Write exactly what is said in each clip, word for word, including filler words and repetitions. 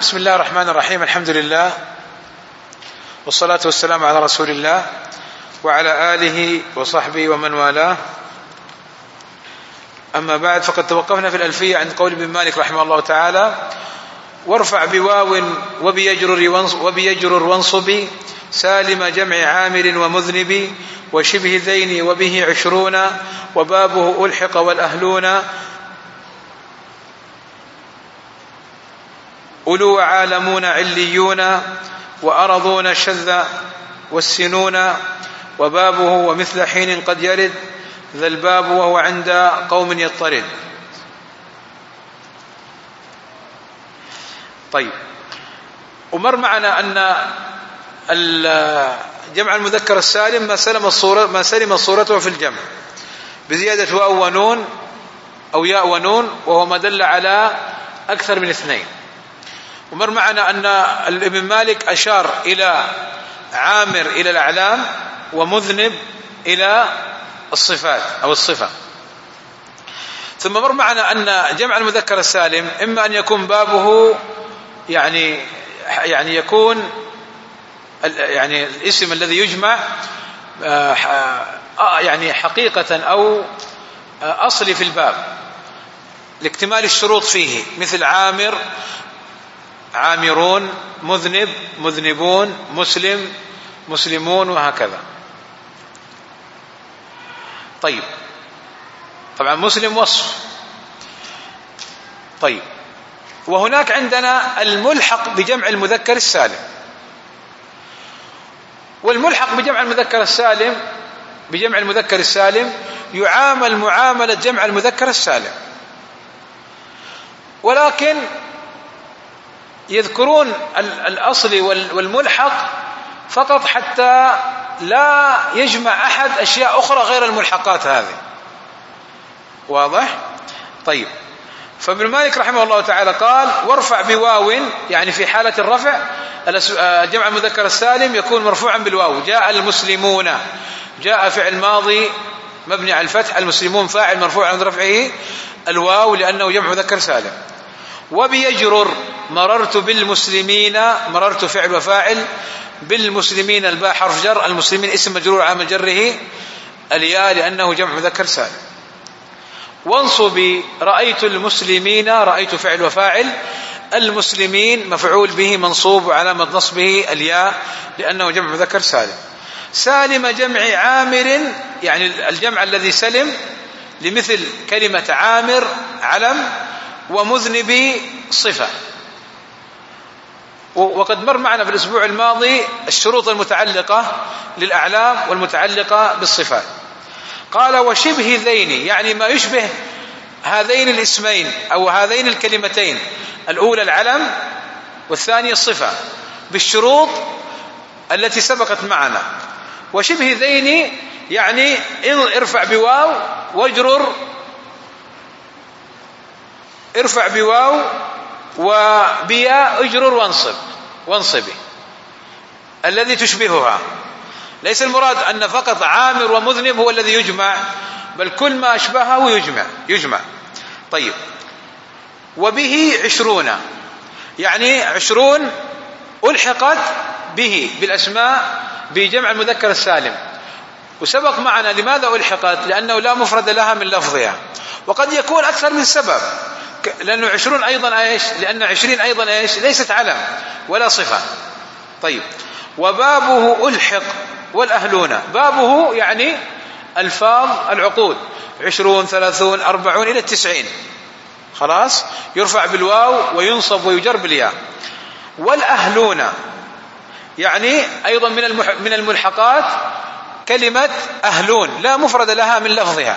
بسم الله الرحمن الرحيم. الحمد لله والصلاة والسلام على رسول الله وعلى آله وصحبه ومن والاه. أما بعد، فقد توقفنا في الألفية عند قول ابن مالك رحمه الله تعالى: وارفع بواو وبيجرر وبيجرر وانصب سالم جمع عامر ومذنب وشبه ذين وبه عشرون وبابه ألحق والأهلون أولو عالمون عليون وأرضون شذ والسنون وبابه ومثل حين قد يرد ذا الباب وهو عند قوم يضطرد. طيب، ومر معنا أن الجمع المذكر السالم ما سلم الصورة ما سلم صورته في الجمع بزيادة واو ونون أو ياء ونون، وهو ما دل على أكثر من اثنين. ومر معنا أن الابن مالك أشار إلى عامر إلى الأعلام ومذنب إلى الصفات أو الصفة. ثم مر معنا أن جمع المذكر السالم إما أن يكون بابه يعني يعني يكون يعني الاسم الذي يجمع يعني حقيقة أو أصلي في الباب لاكتمال الشروط فيه، مثل عامر عامرون، مذنب مذنبون، مسلم مسلمون، وهكذا. طيب، طبعا مسلم وصف. طيب، وهناك عندنا الملحق بجمع المذكر السالم. والملحق بجمع المذكر السالم بجمع المذكر السالم يعامل معاملة جمع المذكر السالم، ولكن يذكرون الأصل والملحق فقط حتى لا يجمع أحد أشياء أخرى غير الملحقات هذه. واضح؟ طيب، فابن مالك رحمه الله تعالى قال: وارفع بواو، يعني في حالة الرفع جمع المذكر السالم يكون مرفوعا بالواو. جاء المسلمون، جاء فعل ماضي مبني على الفتح، المسلمون فاعل مرفوع عند رفعه الواو لأنه جمع مذكر سالم. وبيجرر مررت بالمسلمين، مررت فعل وفاعل، بالمسلمين الباء حرف جر، المسلمين اسم مجرور عامل جره الياء لأنه جمع مذكر سالم. وانصب رأيت المسلمين، رأيت فعل وفاعل، المسلمين مفعول به منصوب وعلامة نصبه الياء لأنه جمع مذكر سالم. سالم جمع عامر، يعني الجمع الذي سلم لمثل كلمة عامر علم ومذنب صفة. وقد مر معنا في الأسبوع الماضي الشروط المتعلقة للأعلام والمتعلقة بالصفات. قال: وشبه ذين، يعني ما يشبه هذين الاسمين أو هذين الكلمتين، الأولى العلم والثانية الصفة، بالشروط التي سبقت معنا. وشبه ذين يعني ارفع بواو واجرر، ارفع بواو وبياء اجرر وانصب وانصبي الذي تشبهها. ليس المراد أن فقط عامر ومذنب هو الذي يجمع، بل كل ما أشبهه يجمع يجمع. طيب، وبه عشرون، يعني عشرون ألحقت به بالأسماء بجمع المذكر السالم. وسبق معنا لماذا ألحقت؟ لأنه لا مفرد لها من لفظها، وقد يكون أكثر من سبب، لأنه عشرون أيضا إيش؟ لأن عشرين أيضا إيش؟ ليست علم ولا صفة. طيب، وبابه ألحق والأهلون، بابه يعني ألفاظ العقود، عشرون ثلاثون أربعون إلى التسعين، خلاص يرفع بالواو وينصب ويجر بالياء. والأهلون يعني أيضا من من الملحقات كلمة أهلون، لا مفرد لها من لفظها،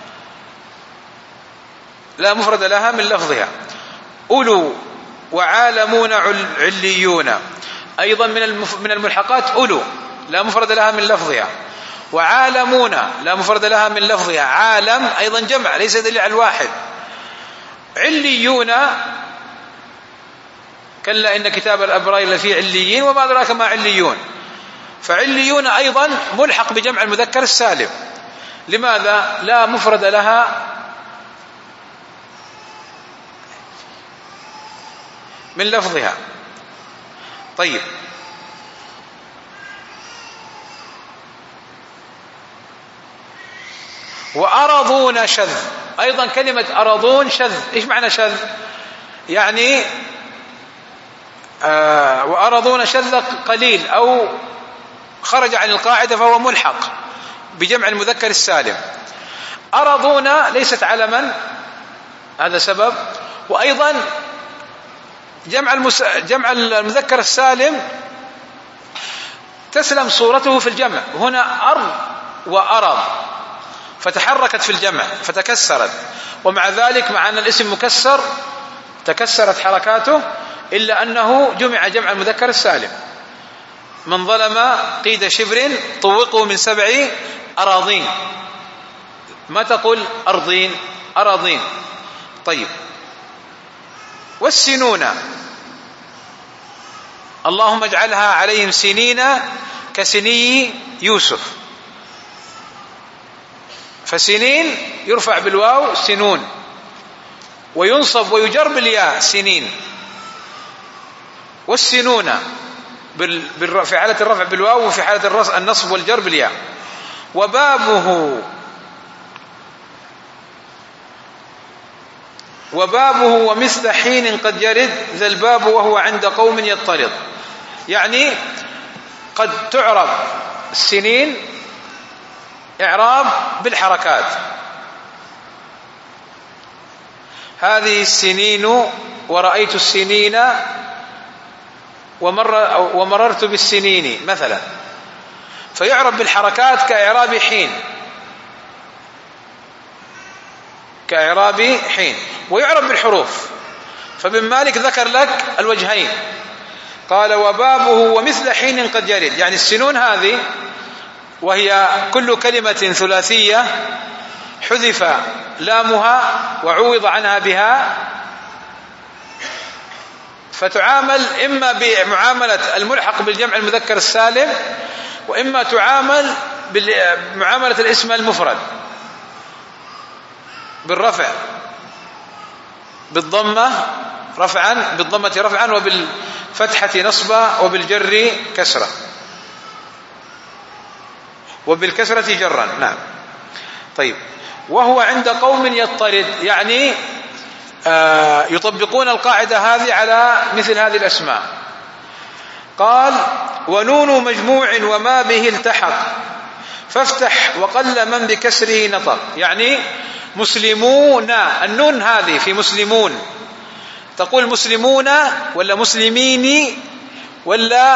لا مفرد لها من لفظها. أولو وعالمون عليون، أيضا من من الملحقات أولو، لا مفرد لها من لفظها. وعالمون لا مفرد لها من لفظها. عالم أيضا جمع ليس دليل على الواحد. عليون كلا إن كتاب الأبرار لفي عليين وما أدراك ما عليون. فعليون أيضا ملحق بجمع المذكر السالم. لماذا؟ لا مفرد لها من لفظها. طيب، وأرضون شذ، أيضا كلمة أرضون شذ. إيش معنى شذ؟ يعني آه وأرضون شذ قليل أو خرج عن القاعدة فهو ملحق بجمع المذكر السالم. أرضون ليست علما، هذا سبب. وأيضا جمع, المس... جمع المذكر السالم تسلم صورته في الجمع، هنا أرض وأرض، فتحركت في الجمع فتكسرت، ومع ذلك مع أن الاسم مكسر تكسرت حركاته، إلا أنه جمع جمع المذكر السالم. من ظلم قيد شبر طوقه من سبع أراضين، ما تقول أرضين، أراضين. طيب، والسنون اللهم اجعلها عليهم سنين كسني يوسف، فسنين يرفع بالواو سنون، وينصب ويجر بالياء سنين. والسنون في حالة الرفع بالواو وفي حالة النصب والجر بالياء. وبابه وبابه ومثل حين قد يرد ذا الباب وهو عند قوم يضطرد، يعني قد تعرب السنين إعراب بالحركات. هذه السنين ورأيت السنين ومر ومررت بالسنين مثلا، فيعرب بالحركات كإعراب حين، كإعراب حين، ويعرب بالحروف. فابن مالك ذكر لك الوجهين، قال وبابه ومثل حين قد يرد، يعني السنون هذه وهي كل كلمة ثلاثية حذف لامها وعوض عنها بها، فتعامل إما بمعاملة الملحق بالجمع المذكر السالم، وإما تعامل بمعاملة الاسم المفرد بالرفع بالضمة رفعا، بالضمة رفعا، وبالفتحة نصبا، وبالجر كسرة، وبالكسرة جرا. نعم. طيب، وهو عند قوم يضطرد، يعني آه يطبقون القاعدة هذه على مثل هذه الأسماء. قال ونون مجموع وما به التحق فافتح وقل من بكسره نطق، يعني مسلمون، النون هذه في مسلمون تقول مسلمون ولا مسلمين ولا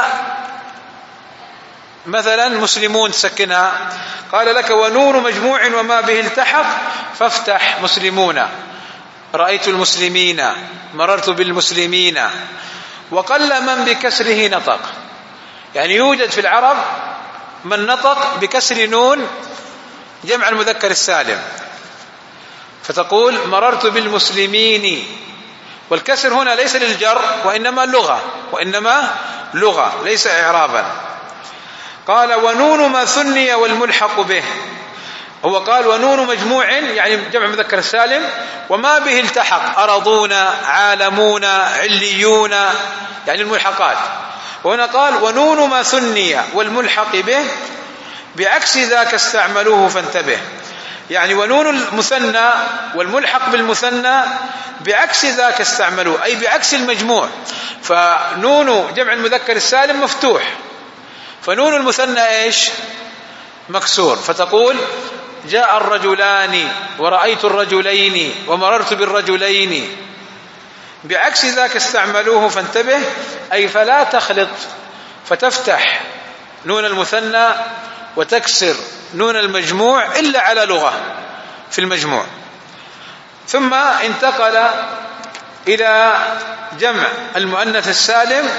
مثلا مسلمون تسكنها؟ قال لك ونون مجموع وما به التحق فافتح مسلمون، رأيت المسلمين، مررت بالمسلمين. وقل من بكسره نطق، يعني يوجد في العرب من نطق بكسر نون جمع المذكر السالم، فتقول مررت بالمسلمين، والكسر هنا ليس للجر وإنما لغة، وإنما لغة ليس إعرابا. قال ونون ما ثني والملحق به، هو قال ونون مجموع يعني جمع مذكر السالم، وما به التحق أرضون عالمون عليون يعني الملحقات. وهنا قال ونون ما ثني والملحق به بعكس ذاك استعملوه فانتبه، يعني ونون المثنى والملحق بالمثنى بعكس ذاك استعملوه، أي بعكس المجموع. فنون جمع المذكر السالم مفتوح، فنون المثنى إيش؟ مكسور، فتقول جاء الرجلان ورأيت الرجلين ومررت بالرجلين، بعكس ذاك استعملوه فانتبه، أي فلا تخلط، فتفتح نون المثنى وتكسر نون المجموع إلا على لغة في المجموع. ثم انتقل إلى جمع المؤنث السالم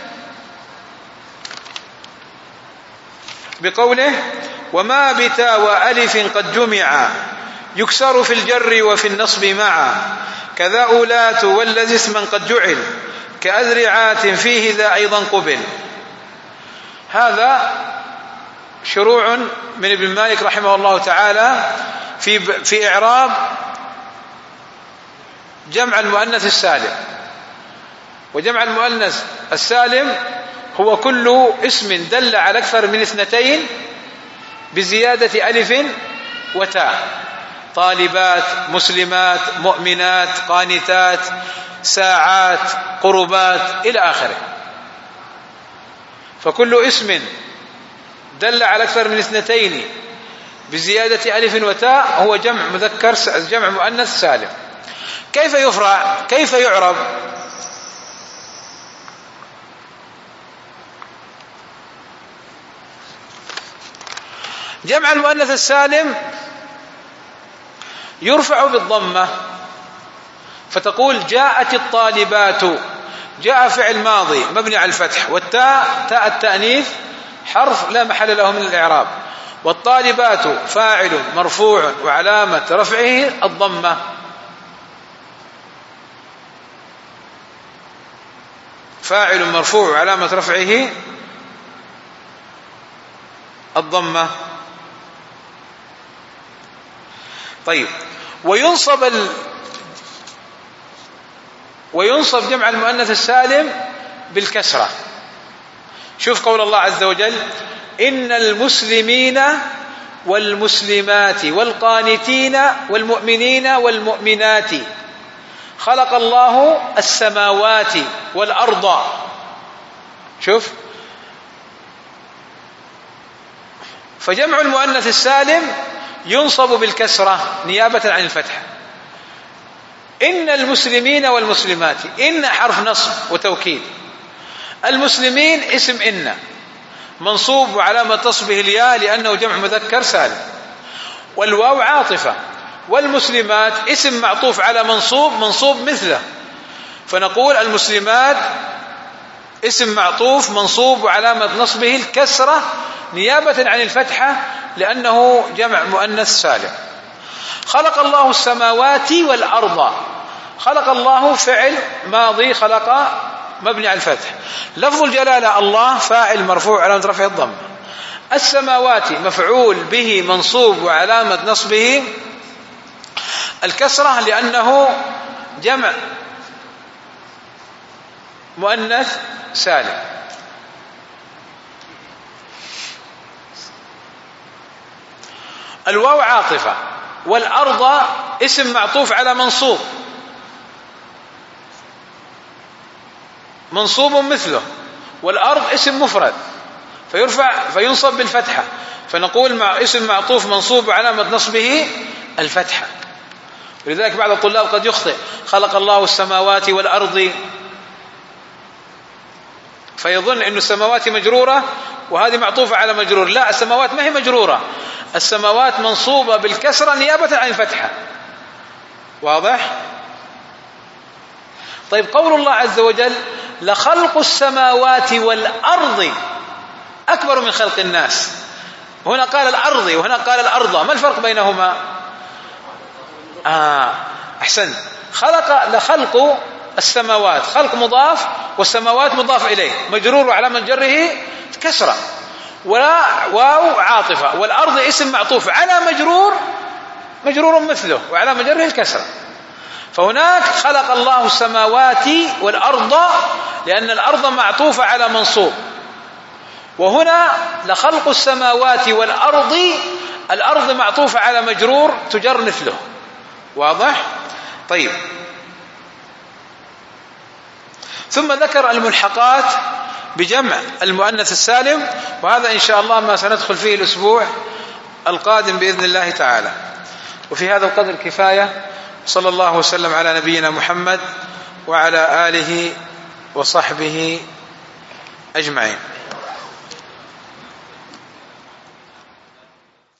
بقوله وما بتا وألف قد جمع يكسر في الجر وفي النصب معا كذا أولات والذي اسما قد جعل كأذرعات فيه ذا أيضا قبل. هذا شروع من ابن مالك رحمه الله تعالى في في إعراب جمع المؤنث السالم. وجمع المؤنث السالم هو كل اسم دل على أكثر من اثنتين بزيادة ألف وتاء: طالبات، مسلمات، مؤمنات، قانتات، ساعات، قربات، إلى آخره. فكل اسم دل على أكثر من اثنتين بزيادة ألف وتاء هو جمع مذكر جمع مؤنث سالم. كيف يفرع؟ كيف يعرب؟ جمع المؤنث السالم يرفع بالضمة، فتقول جاءت الطالبات. جاء فعل ماضي مبني على الفتح، والتاء تاء التأنيث حرف لا محل له من الإعراب، والطالبات فاعل مرفوع وعلامة رفعه الضمة. فاعل مرفوع وعلامة رفعه الضمة. طيب، وينصب ال... وينصب جمع المؤنث السالم بالكسرة. شوف قول الله عز وجل: إن المسلمين والمسلمات والقانتين والمؤمنين والمؤمنات خلق الله السماوات والأرض. شوف، فجمع المؤنث السالم ينصب بالكسرة نيابة عن الفتحة. إن المسلمين والمسلمات، إن حرف نصب وتوكيد. المسلمين اسم إن منصوب وعلامة نصبه الياء لأنه جمع مذكر سالم، والواو عاطفة. والمسلمات اسم معطوف على منصوب منصوب مثله، فنقول المسلمات اسم معطوف منصوب وعلامة نصبه الكسرة نيابة عن الفتحة لأنه جمع مؤنث سالم. خلق الله السماوات والأرض. خلق الله فعل ماضي، خلق مبني على الفتح. لفظ الجلالة الله فاعل مرفوع علامة رفعه الضم. السماوات مفعول به منصوب وعلامة نصبه الكسرة لأنه جمع مؤنث سالم. الواو عاطفة. والأرض اسم معطوف على منصوب منصوب مثله، والأرض اسم مفرد فيرفع فينصب بالفتحة، فنقول مع اسم معطوف منصوب وعلامة نصبه الفتحة. ولذلك بعض الطلاب قد يخطئ: خلق الله السماوات والأرض، فيظن أن السماوات مجرورة وهذه معطوفة على مجرور. لا، السماوات ما هي مجرورة، السماوات منصوبة بالكسرة نيابة عن الفتحة. واضح؟ طيب، قول الله عز وجل: لخلق السماوات والأرض أكبر من خلق الناس. هنا قال الأرض وهنا قال الأرض، ما الفرق بينهما؟ آه أحسن. خلق لخلق السماوات خلق مضاف، والسماوات مضاف إليه مجرور وعلامة جره كسرة، ولا واو عاطفة. والأرض اسم معطوف على مجرور مجرور مثله وعلامة جره الكسرة. فهناك خلق الله السماوات والأرض لأن الأرض معطوفة على منصوب، وهنا لخلق السماوات والأرض الأرض معطوفة على مجرور تجر مثله. واضح؟ طيب، ثم ذكر الملحقات بجمع المؤنث السالم، وهذا إن شاء الله ما سندخل فيه الأسبوع القادم بإذن الله تعالى. وفي هذا القدر كفاية. صلى الله وسلم على نبينا محمد وعلى آله وصحبه أجمعين.